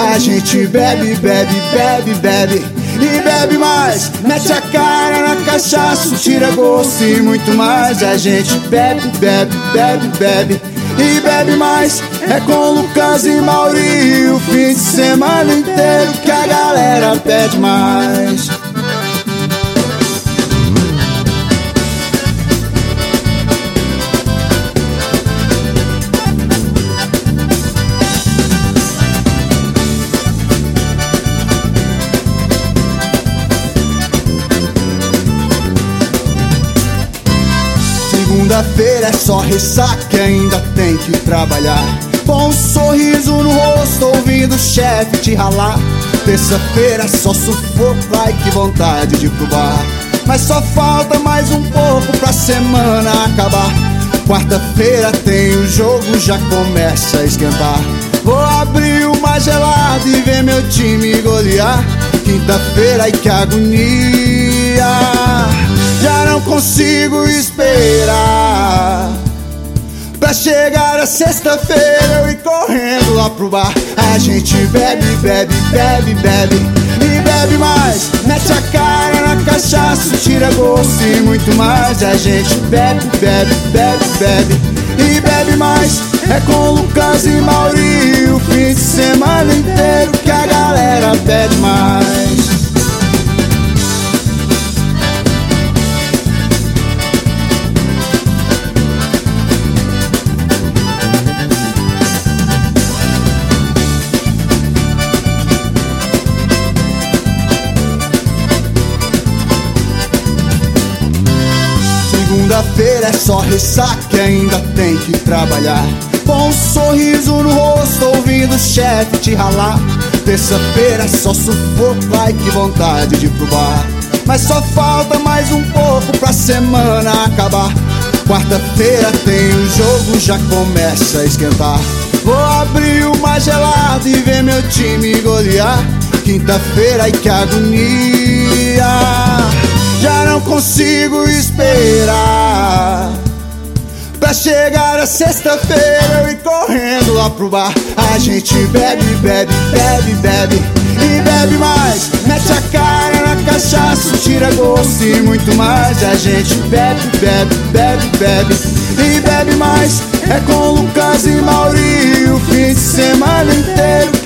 A gente bebe, bebe, bebe, bebe e bebe mais. Mete a cara na cachaça, tira gosto e muito mais. A gente bebe, bebe, bebe, bebe e bebe mais. É com Lucas e Mauri o fim de semana inteiro que a galera pede mais. Segunda-feira é só ressaca e ainda tem que trabalhar. Com um sorriso no rosto, ouvindo o chefe te ralar. Terça-feira é só sufoco, ai que vontade de ir pro bar. Mas só falta mais um pouco pra semana acabar. Quarta-feira tem o jogo, já começa a esquentar. Vou abrir uma gelada e ver meu time golear. Quinta-feira, ai que agonia, já não consigo esperar pra chegar a sexta-feira eu ir correndo lá pro bar. A gente bebe, bebe, bebe, bebe e bebe mais. Mete a cara na cachaça, tira gosto e muito mais. A gente bebe, bebe, bebe, bebe e bebe mais. É com Lucas e Mauri o fim de semana inteiro que a galera pede mais. Segunda-feira é só ressaca e ainda tem que trabalhar. Com um sorriso no rosto, ouvindo o chefe te ralar. Terça-feira é só sufoco, ai que vontade de ir pro bar. Mas só falta mais um pouco pra semana acabar. Quarta-feira tem o jogo, já começa a esquentar. Vou abrir uma gelada e ver meu time golear. Quinta-feira, ai que agonia, já não consigo esperar pra chegar a sexta-feira eu ir correndo lá pro bar. A gente bebe, bebe, bebe, bebe e bebe mais. Mete a cara na cachaça, tira gosto e muito mais. A gente bebe, bebe, bebe, bebe e bebe mais. É com Lucas e Mauri o fim de semana inteiro